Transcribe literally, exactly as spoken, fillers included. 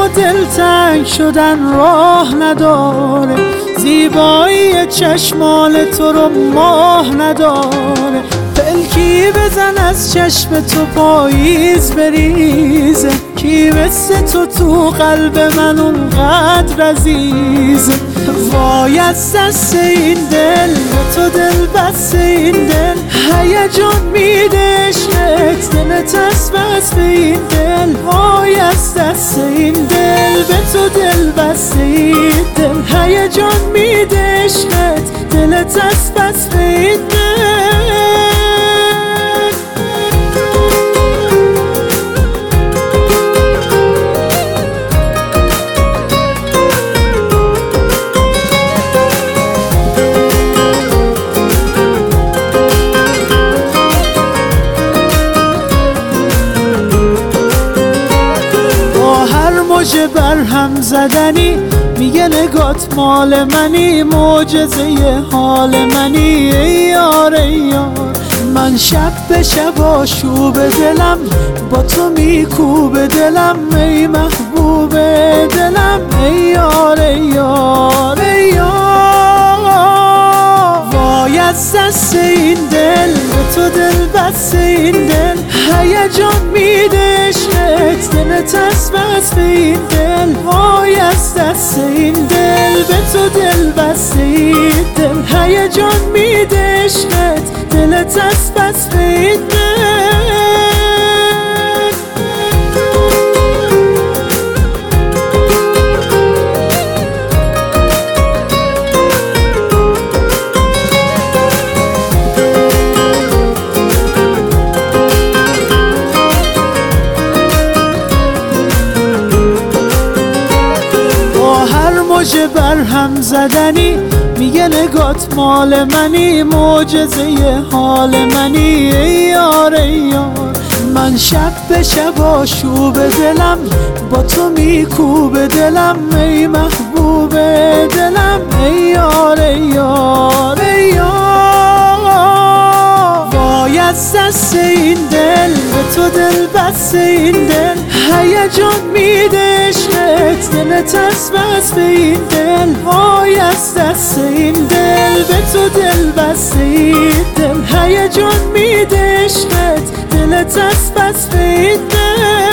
دلتنگ شدن راه نداره، زیبایی چشمان تو رو ماه نداره. پلکی بزن از چشم تو پاییز بریزه، کی مثل تو تو قلب من اونقدر عزیزه. وای از دست این دل، به تو دل بست این دل، هیجان میده عشقت، دلت از بس به این دل. وای از دست این دل، به تو دل بست این دل، هیجان میده عشقت، دلت از بس به این دل. موجه بر هم زدنی میگه نگات مال منی، معجزه حال منی ای یار ای یار. من شب به شب آشوب دلم، با تو میکوب دلم ای محبوب دلم ای یار ای یار ای یار. وای از دست این دل، به تو دل بست این دل، هیجان میده عشقت، دلت از بس به این دل. وای از دست این دل، به تو دل بست این دل، هیجان میده عشقت، دلت از بس به این دل. موجه بر هم زدنی میگه نگات مال منی، معجزه حال منی ای یار ای یار. من شب به شب آشوب دلم، با تو میکوب دلم ای محبوب دلم ای یار ای یار ای یار. وای از دست این دل، به تو دل بست این دل، هیجان میده عشقت، دلت از بس به این دل. وای از دست این دل، به تو دل بست این دل، هیجان میده عشقت، دلت از بس به این دل.